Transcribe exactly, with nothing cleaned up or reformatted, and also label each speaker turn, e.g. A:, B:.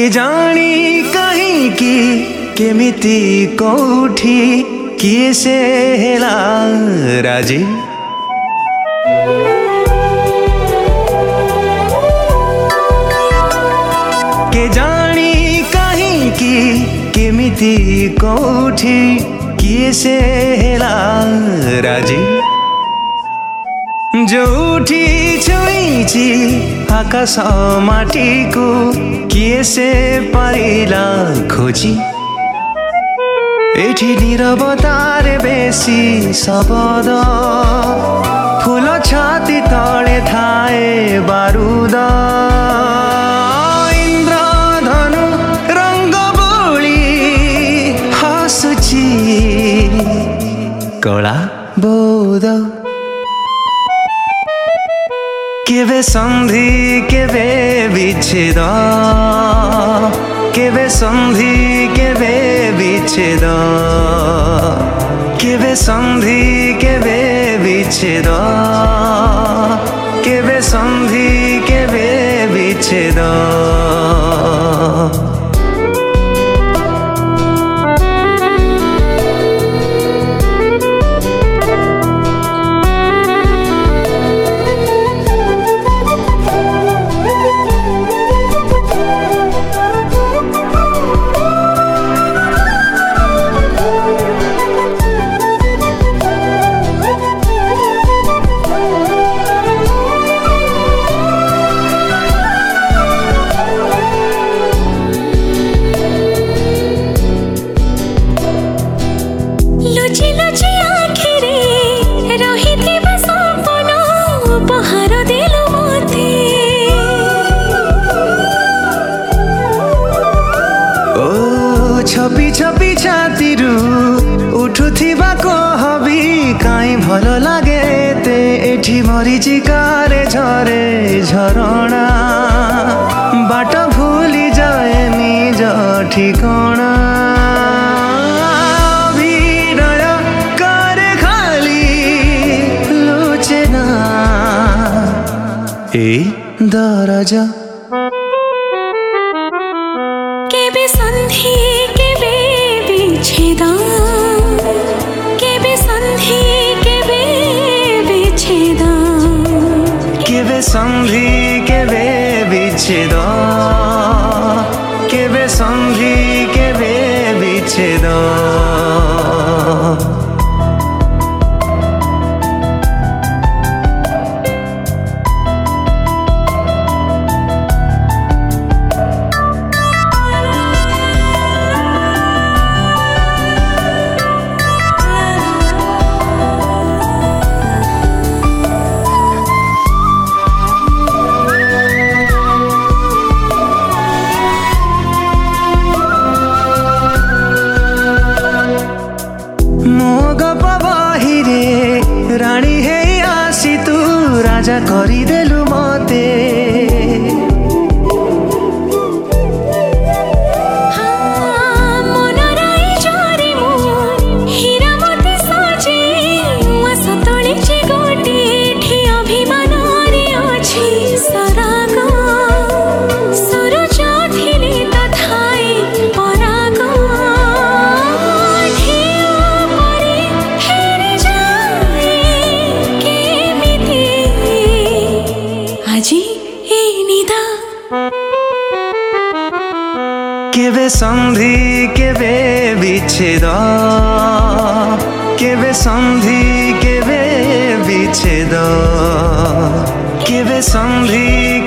A: के जानी कहीं की केमिति कोठी किए से हेला राजी के जानी कहीं की केमिति कोठी किए से हेला राजी जोठी छुईची आकाश माटी को किए से पारिला खोजी एठी नीरवतारे बेसी शब्द फूल छाती तले थाए बारूद इंद्रधनु रंग बोली हसुची कला बोध केवे संधि केवे विच्छेद केवे संधि केवे विच्छेद केवे संधि केवे विच्छेद केवे संधि केवे विच्छेद छपी छपी छातीरू उठुथिबा कहबी काई भल लागे ते एठी मरीची कारे झरे झरणा बाट भूली जाए निज ठिकाना अभिनय करे खाली लुचे ना ए दरज
B: केबे संधि केबे विच्छेद केबे संधि केबे विच्छेद
A: केबे संधि केबे विच्छेद केबे संधि केबे विच्छेद रानी है आसी तू राजा करी देलु मते केबे संधि केबे विच्छेद केबे संधि केबे विच्छेद केबे संधि